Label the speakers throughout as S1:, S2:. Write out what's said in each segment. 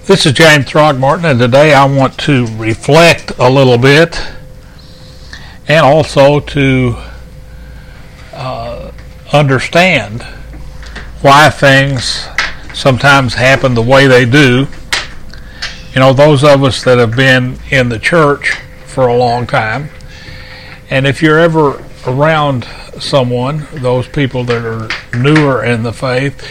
S1: This is James Throgmorton, and today I want to reflect a little bit and also to understand why things sometimes happen the way they do. You know, those of us that have been in the church for a long time, and if you're ever around someone, those people that are newer in the faith,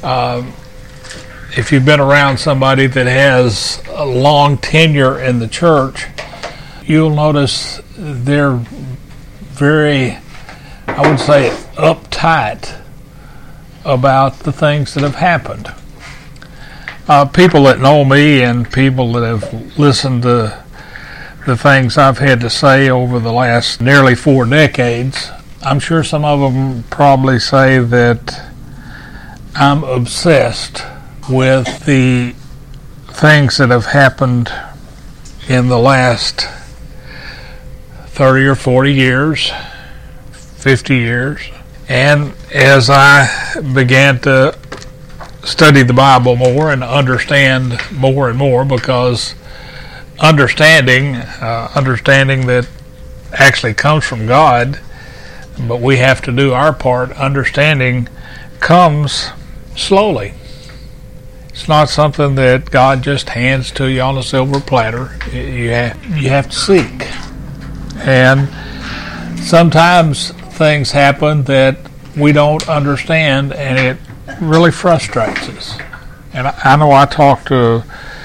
S1: if you've been around somebody that has a long tenure in the church, you'll notice they're very, I would say, uptight about the things that have happened. People that know me and people that have listened to the things I've had to say over the last nearly 4 decades, I'm sure some of them probably say that I'm obsessed with the things that have happened in the last 30 or 40 years, 50 years. And as I began to study the Bible more and understand more and more, because understanding that actually comes from God, but we have to do our part. Understanding comes slowly. It's not something that God just hands to you on a silver platter. You have to seek. And sometimes things happen that we don't understand, and it really frustrates us. And I know I talked to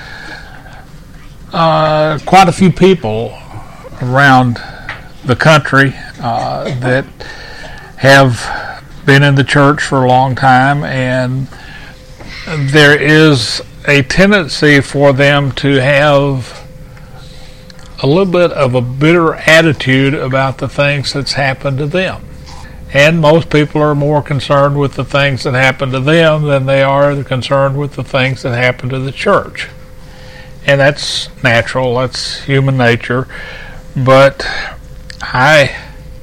S1: quite a few people around the country that have been in the church for a long time, and there is a tendency for them to have a little bit of a bitter attitude about the things that's happened to them. And most people are more concerned with the things that happen to them than they are concerned with the things that happen to the church. And that's natural, that's human nature. But I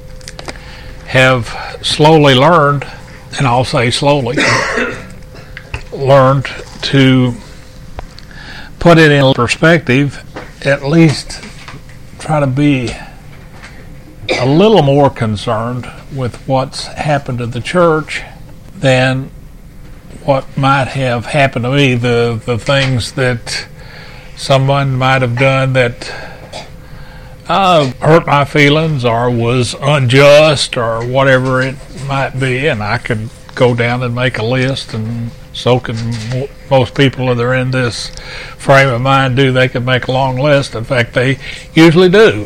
S1: have slowly learned, and I'll say slowly, learned to put it in perspective, at least try to be a little more concerned with what's happened to the church than what might have happened to me, the things that someone might have done that hurt my feelings or was unjust or whatever it might be. And I could go down and make a list, and so can most people that are in this frame of mind do. They can make a long list. In fact, they usually do.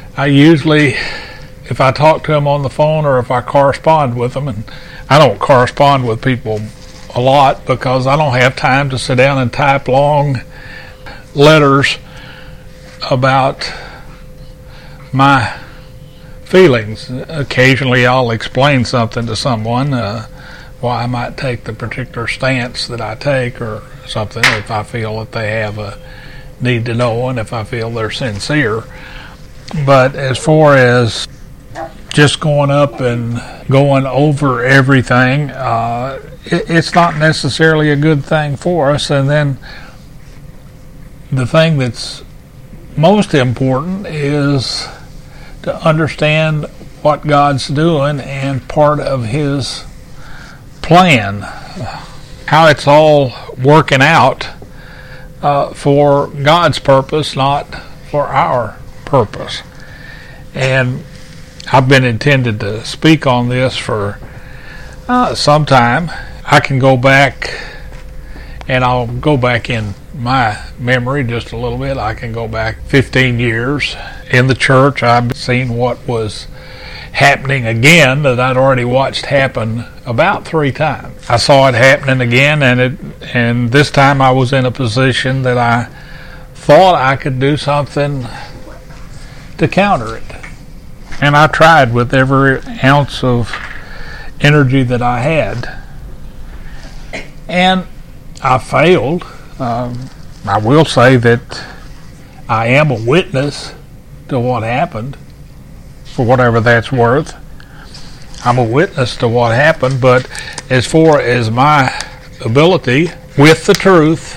S1: If I talk to them on the phone or if I correspond with them, and I don't correspond with people a lot because I don't have time to sit down and type long letters about my feelings. Occasionally I'll explain something to someone, why I might take the particular stance that I take or something, if I feel that they have a need to know and if I feel they're sincere. But as far as just going up and going over everything, it's not necessarily a good thing for us. And then the thing that's most important is to understand what God's doing and part of His plan, how it's all working out for God's purpose, not for our purpose. And I've been intended to speak on this for some time. I can go back, and I'll go back in my memory just a little bit. I can go back 15 years in the church. I've seen what was happening again that I'd already watched happen about 3 times. I saw it happening again, and this time I was in a position that I thought I could do something to counter it. And I tried with every ounce of energy that I had. And I failed. I will say that I am a witness to what happened, for whatever that's worth. I'm a witness to what happened, but as far as my ability with the truth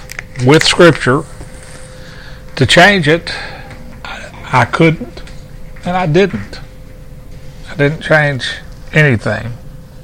S1: with Scripture to change it. I couldn't, and I didn't. I didn't change anything.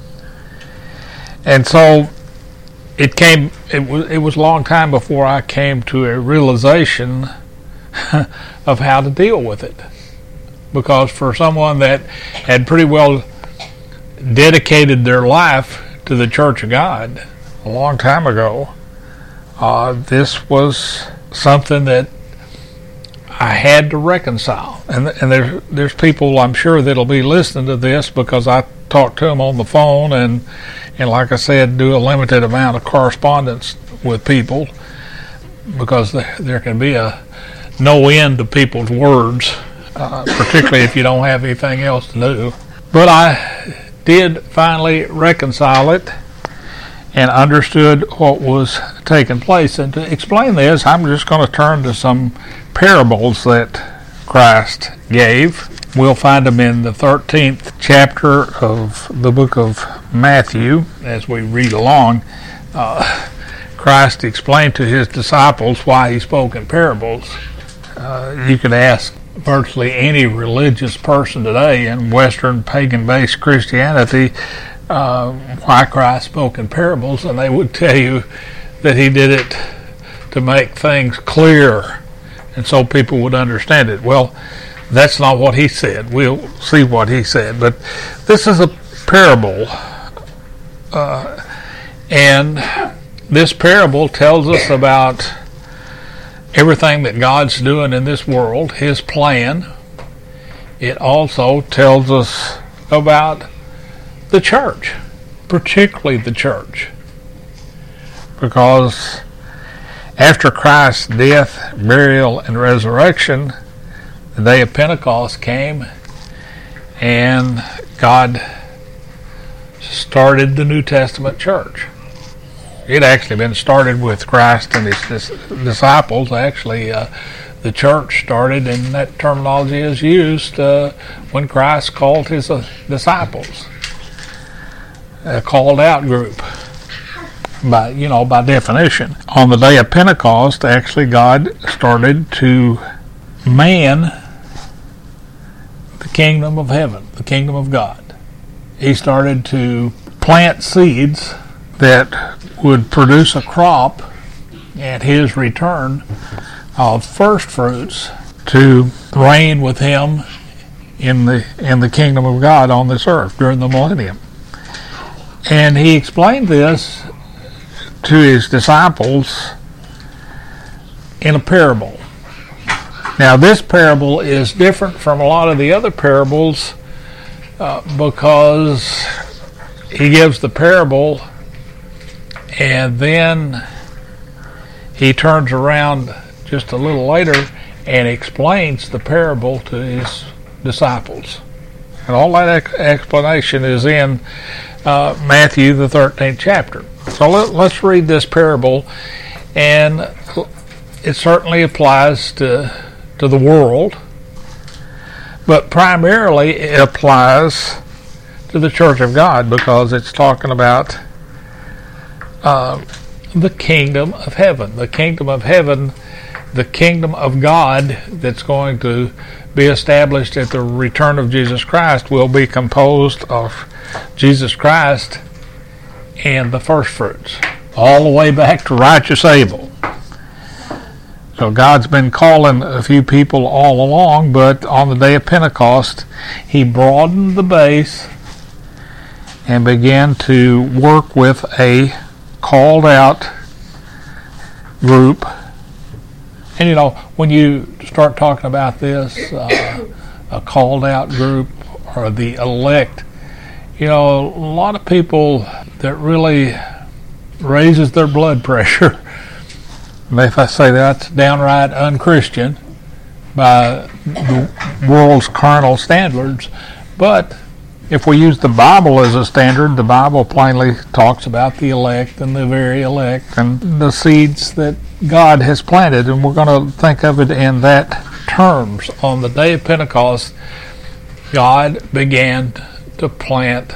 S1: And so it was a long time before I came to a realization of how to deal with it. Because for someone that had pretty well dedicated their life to the Church of God a long time ago, this was something that I had to reconcile. And there's people, I'm sure, that'll be listening to this because I talk to them on the phone and like I said, do a limited amount of correspondence with people because there can be no end to people's words, particularly if you don't have anything else to do. But I did finally reconcile it and understood what was taking place. And to explain this, I'm just going to turn to some parables that Christ gave. We'll find them in the 13th chapter of the book of Matthew. As we read along, Christ explained to his disciples why he spoke in parables. You could ask virtually any religious person today in Western pagan-based Christianity why Christ spoke in parables, and they would tell you that he did it to make things clear and so people would understand it. Well, that's not what he said. We'll see what he said. But this is a parable. And this parable tells us about everything that God's doing in this world, his plan. It also tells us about the church, particularly the church. Because after Christ's death, burial, and resurrection, the day of Pentecost came and God started the New Testament church. It actually been started with Christ and his disciples. Actually, the church started, and that terminology is used when Christ called his disciples. A called out group by definition. On the day of Pentecost, actually God started to man the kingdom of heaven, the kingdom of God. He started to plant seeds that would produce a crop at his return of first fruits to reign with him in the kingdom of God on this earth during the millennium. And he explained this to his disciples in a parable. Now, this parable is different from a lot of the other parables because he gives the parable and then he turns around just a little later and explains the parable to his disciples. And all that explanation is in Matthew, the 13th chapter. So let's read this parable, and it certainly applies to the world, but primarily it applies to the Church of God because it's talking about the kingdom of heaven. The kingdom of heaven, the kingdom of God that's going to be established at the return of Jesus Christ will be composed of Jesus Christ and the first fruits, all the way back to righteous Abel. So God's been calling a few people all along, but on the day of Pentecost, he broadened the base and began to work with a called out group. And when you start talking about this, a called out group or the elect, a lot of people that really raises their blood pressure. If I say that's downright unchristian by the world's carnal standards, but if we use the Bible as a standard, the Bible plainly talks about the elect and the very elect and the seeds that God has planted, and we're going to think of it in that terms. On the day of Pentecost, God began to plant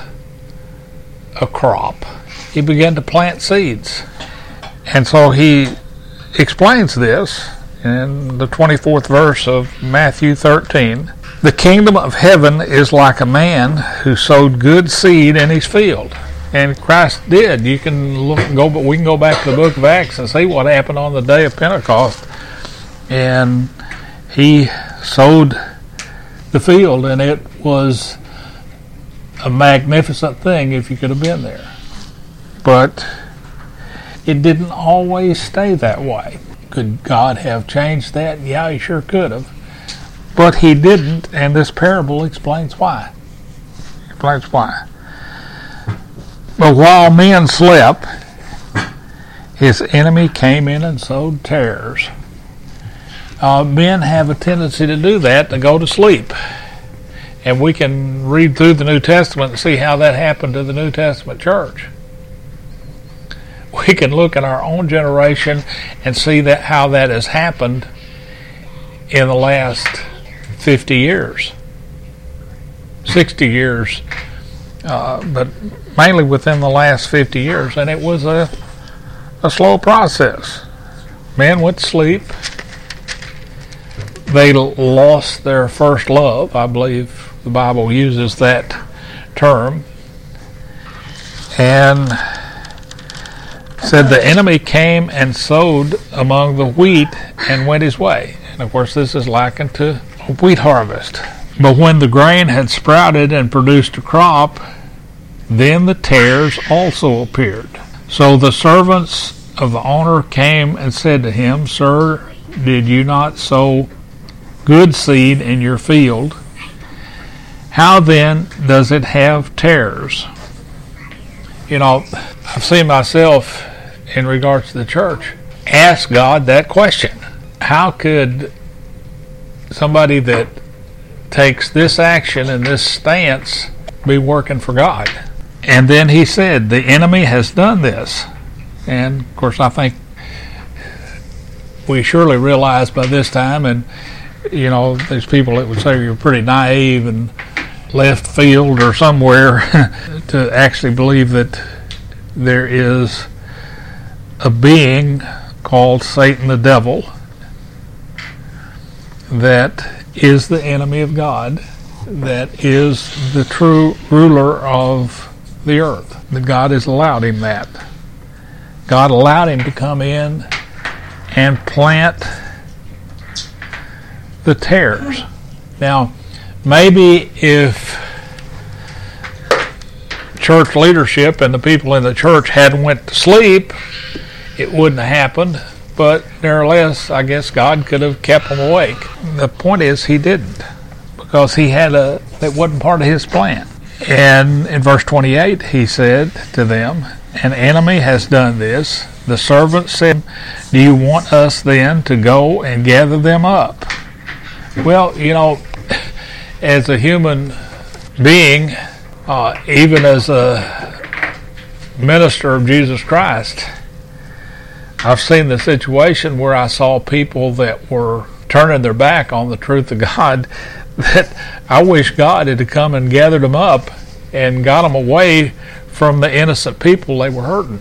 S1: a crop. He began to plant seeds. And so he explains this in the 24th verse of Matthew 13. The kingdom of heaven is like a man who sowed good seed in his field. And Christ did. You can we can go back to the book of Acts and see what happened on the day of Pentecost. And he sowed the field, and it was a magnificent thing if you could have been there. But it didn't always stay that way. Could God have changed that? Yeah, he sure could have. But he didn't, and this parable explains why. But while men slept, his enemy came in and sowed tares. Men have a tendency to do that, to go to sleep. And we can read through the New Testament and see how that happened to the New Testament church. We can look at our own generation and see that how that has happened in the last 50 years, 60 years, but mainly within the last 50 years. And it was a slow process. Men went to sleep. They lost their first love. I believe the Bible uses that term. And said the enemy came and sowed among the wheat and went his way. And of course this is likened to a wheat harvest. But when the grain had sprouted and produced a crop, then the tares also appeared. So the servants of the owner came and said to him, Sir, did you not sow good seed in your field? How then does it have tares? You know, I've seen myself, in regards to the church, ask God that question. How could somebody that takes this action and this stance be working for God? And then he said, the enemy has done this. And of course I think we surely realize by this time, and you know, there's people that would say you're pretty naive and left field or somewhere to actually believe that there is a being called Satan the devil that is the enemy of God, that is the true ruler of the earth. That God has allowed him that. God allowed him to come in and plant the tares. Now, maybe if church leadership and the people in the church hadn't went to sleep, it wouldn't have happened. But nevertheless, I guess God could have kept them awake. The point is, he didn't, because that wasn't part of his plan. And in verse 28, he said to them, an enemy has done this. The servant said, do you want us then to go and gather them up? Well, you know, as a human being, even as a minister of Jesus Christ, I've seen the situation where I saw people that were turning their back on the truth of God, that I wish God had come and gathered them up and got them away from the innocent people they were hurting.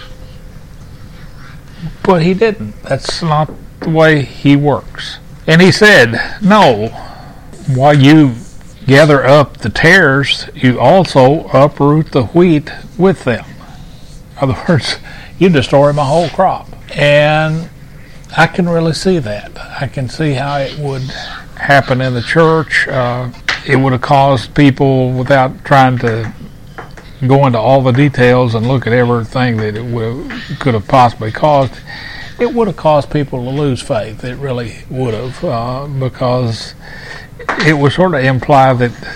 S1: But he didn't. That's not the way he works. And he said, no, while you gather up the tares, you also uproot the wheat with them. In other words, you destroy my whole crop. And I can really see that. I can see how it would happen in the church. It would have caused people, without trying to go into all the details and look at everything that it could have possibly caused, it would have caused people to lose faith. It really would have, because it would sort of imply that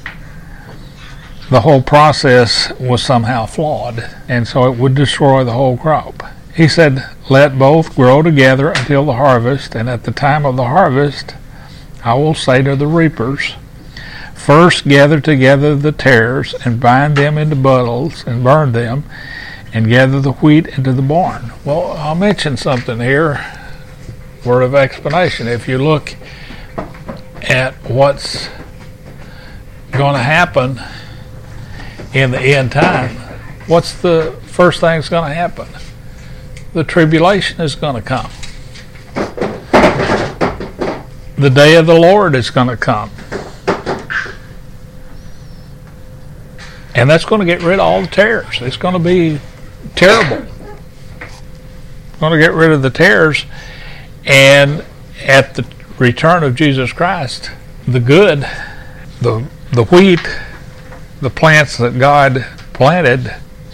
S1: the whole process was somehow flawed, and so it would destroy the whole crop. He said, let both grow together until the harvest, and at the time of the harvest I will say to the reapers, first gather together the tares and bind them into bundles and burn them, and gather the wheat into the barn. Well, I'll mention something here, word of explanation. If you look at what's going to happen in the end time, what's the first thing that's going to happen? The tribulation is going to come. the day of the Lord is going to come. And that's going to get rid of all the tares. It's going to be terrible. It's going to get rid of the tares. And at the return of Jesus Christ, the good, the wheat, the plants that God planted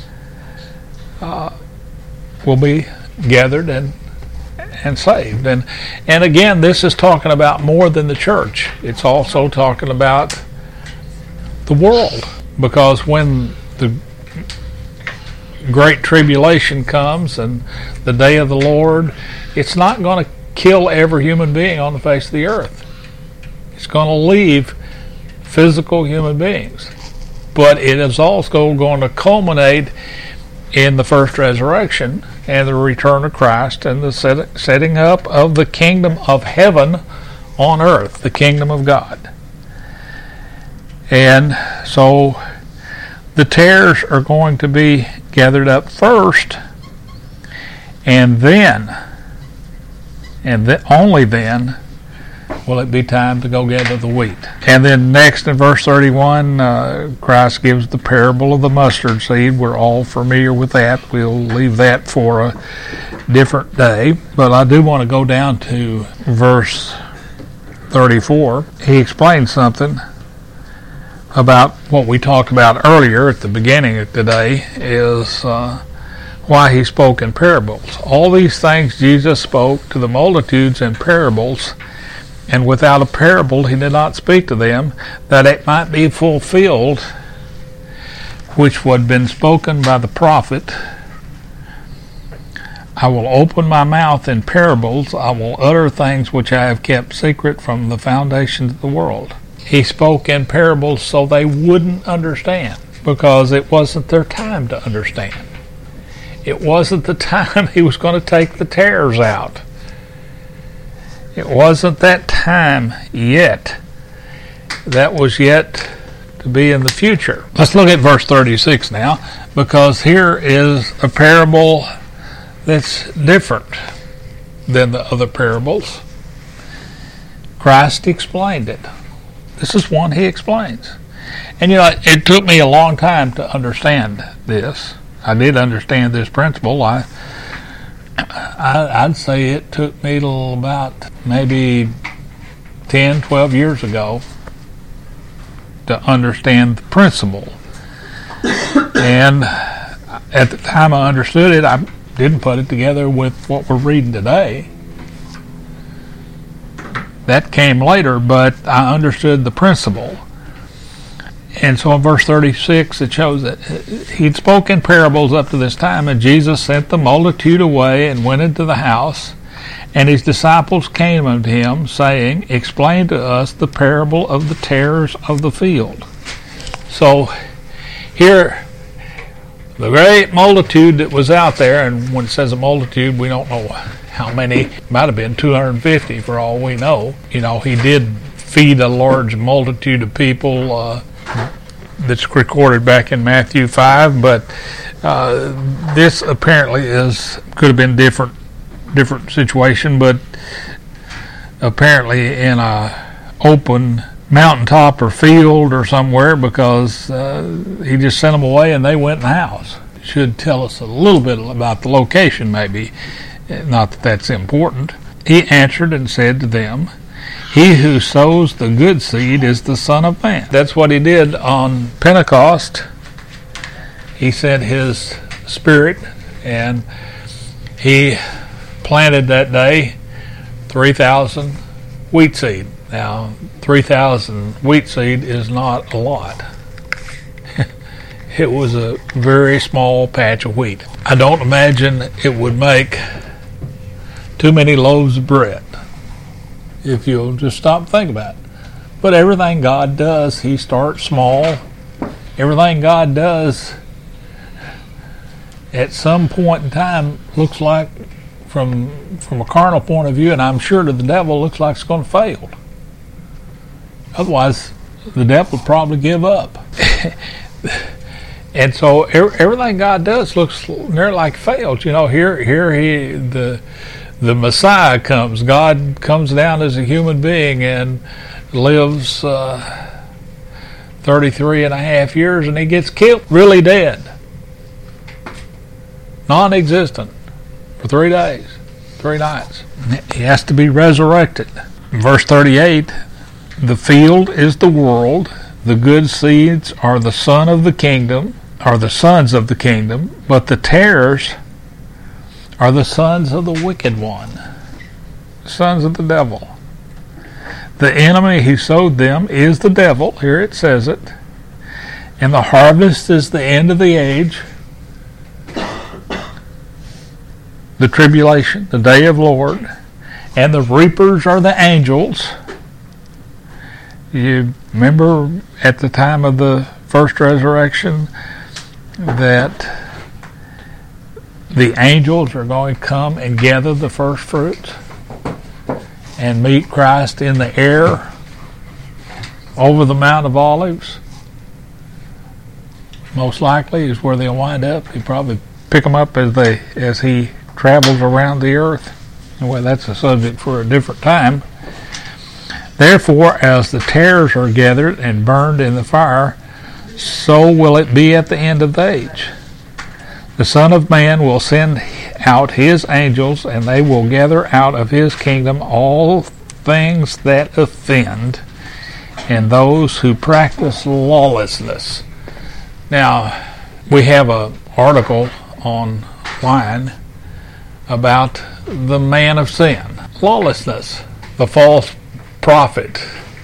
S1: will be gathered and saved. And again, this is talking about more than the church. It's also talking about the world. Because when the great tribulation comes and the day of the Lord, it's not going to kill every human being on the face of the earth. It's going to leave physical human beings. But it is also going to culminate in the first resurrection and the return of Christ and the setting up of the kingdom of heaven on earth, the kingdom of God. And so the tares are going to be gathered up first, and then only then will it be time to go gather the wheat. And then next in verse 31, Christ gives the parable of the mustard seed. We're all familiar with that. We'll leave that for a different day. But I do want to go down to verse 34. He explains something about what we talked about earlier at the beginning of today, is why he spoke in parables. All these things Jesus spoke to the multitudes in parables, and without a parable he did not speak to them, that it might be fulfilled which would have been spoken by the prophet. I will open my mouth in parables, I will utter things which I have kept secret from the foundations of the world. He spoke in parables so they wouldn't understand, because it wasn't their time to understand. It wasn't the time he was going to take the tares out. It wasn't that time yet. That was yet to be in the future. Let's look at verse 36 now, because here is a parable that's different than the other parables. Christ explained it. This is one he explains. And it took me a long time to understand this. I did understand this principle. I'd say it took me till about maybe 10, 12 years ago to understand the principle. And at the time I understood it, I didn't put it together with what we're reading today. That came later, but I understood the principle. And so in verse 36, it shows that he'd spoken parables up to this time, and Jesus sent the multitude away and went into the house, and his disciples came unto him, saying, Explain to us the parable of the tares of the field. So here, the great multitude that was out there, and when it says a multitude, we don't know how many. Might have been 250 for all we know. He did feed a large multitude of people. That's recorded back in Matthew 5, but this apparently could have been different situation, but apparently in a open mountaintop or field or somewhere, because he just sent them away and they went in the house. Should tell us a little bit about the location, maybe. Not that that's important. He answered and said to them, He who sows the good seed is the Son of Man. That's what he did on Pentecost. He sent his Spirit, and he planted that day 3,000 wheat seed. Now, 3,000 wheat seed is not a lot. It was a very small patch of wheat. I don't imagine it would make too many loaves of bread, if you'll just stop and think about it. But everything God does, he starts small. Everything God does at some point in time looks like, from a carnal point of view, and I'm sure to the devil, looks like it's going to fail. Otherwise, the devil would probably give up. And so everything God does looks nearly like it fails. Here the the Messiah comes. God comes down as a human being and lives 33 and a half years, and he gets killed, really dead, non-existent, for 3 days, 3 nights. He has to be resurrected. Verse 38, the field is the world, the good seeds are the son of the kingdom, are the sons of the kingdom, but the tares are the sons of the wicked one, sons of the devil. The enemy who sowed them is the devil, here it says it, and the harvest is the end of the age, the tribulation, the day of Lord, and the reapers are the angels. You remember at the time of the first resurrection that the angels are going to come and gather the first fruits and meet Christ in the air over the Mount of Olives. Most likely is where they'll wind up. He probably pick them up as he travels around the earth. Well, that's a subject for a different time. Therefore, as the tares are gathered and burned in the fire, so will it be at the end of the age. The Son of Man will send out his angels, and they will gather out of his kingdom all things that offend, and those who practice lawlessness. Now, we have an article online about the man of sin, lawlessness, the false prophet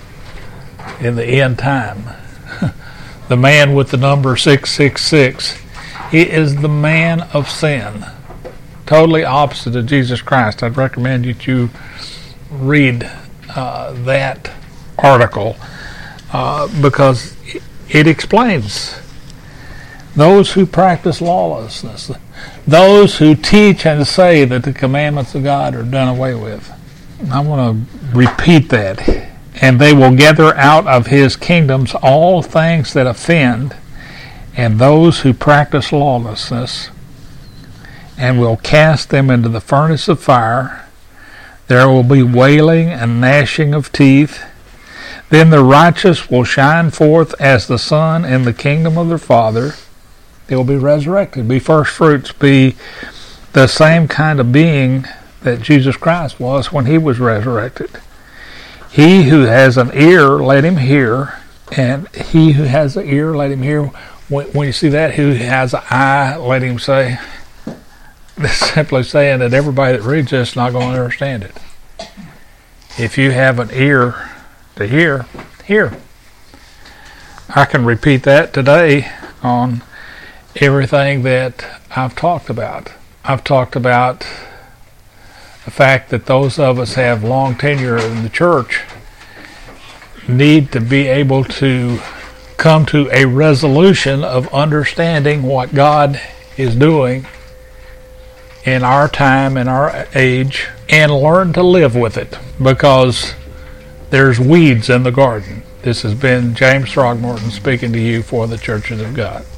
S1: in the end time, the man with the number 666. He is the man of sin, totally opposite of Jesus Christ. I'd recommend that you read that article because it explains those who practice lawlessness, those who teach and say that the commandments of God are done away with. I want to repeat that. And they will gather out of his kingdoms all things that offend, and those who practice lawlessness, and will cast them into the furnace of fire. There will be wailing and gnashing of teeth. Then the righteous will shine forth as the sun in the kingdom of their Father. They will be resurrected, be first fruits, be the same kind of being that Jesus Christ was when he was resurrected. He who has an ear, let him hear. And he who has an ear, let him hear. When you see that, who has an eye, let him say. That's simply saying that everybody that reads this is not going to understand it. If you have an ear to hear, hear. I can repeat that today on everything that I've talked about. I've talked about the fact that those of us have long tenure in the church need to be able to come to a resolution of understanding what God is doing in our time, in our age, and learn to live with it, because there's weeds in the garden. This has been James Throgmorton speaking to you for the Churches of God.